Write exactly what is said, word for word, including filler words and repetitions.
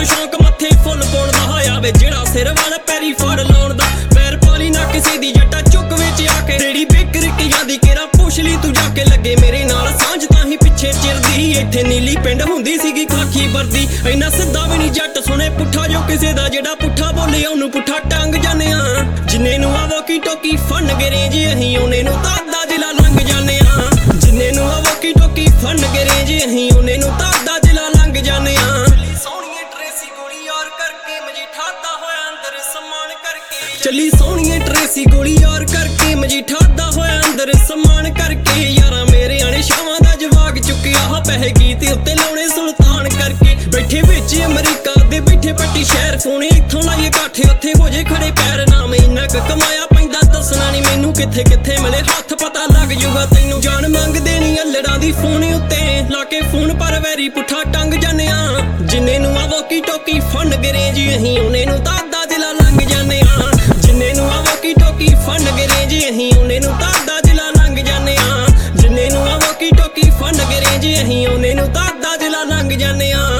शौक मत्थे फुल पाउण दा आवे जेड़ा सिर वाल पैरी फड़ लाउण दा पैर पाली ना किसी दी जट्टा चुक विच आके तेरी बिकर कियां दी केरा पुछ ली तू जाके लगे मेरे नाल सांझ ताही पिछे चिरदी इत्थे नीली पिंड हुंदी सीगी खाकी वर्दी इन्ना सिद्धा भी नहीं जट सुने पुट्ठा जो किसे दा जेड़ा पुट्ठा बोले ओनू पुट्ठा टंग जाने आ जिन्ने नू आवोकी टोकी फन गरे जी अहीं ओने नू तादा जिला लंघ जाने आ जिन्ने नू आवोकी टोकी फन गरे जी अहीं ओने नू तादा जिला लंघ जाने आ चली सोहणीए ट्रेसी गोली यार करके मजीठा दा होया अंदर समान करके यारा मेरे आने शावां दा जवाग चुकिया हा पैसे कीते उत्ते लाउणे सुल्तान करके बैठे विच अमरीका दे बैठे पट्टी शहर सोने इत्थों लाइए काठे उत्थे हो जे खड़े पैर नाम इन्ना क कमाया पैंदा दसना नहीं मैनू किथे किथे मिले हत्थ पता लग जूगा तैनू जान मंग देनी अल्लड़ा दी फोन उत्ते लाके फोन पर वैरी पुट्ठा टंग जाने आ जिन्ने नू आवोकी टोकी फन गरे जी अहीं ओने नू तादा जिला लंघ जाने आ जिन्ने नू आवोकी टोकी फन गरे जी अहीं ओने नू तादा जिला लंघ जाने आ जिन्ने नू आवोकी टोकी फन गरे जी अहीं ओने नू तादा जिला लंघ जाने आ।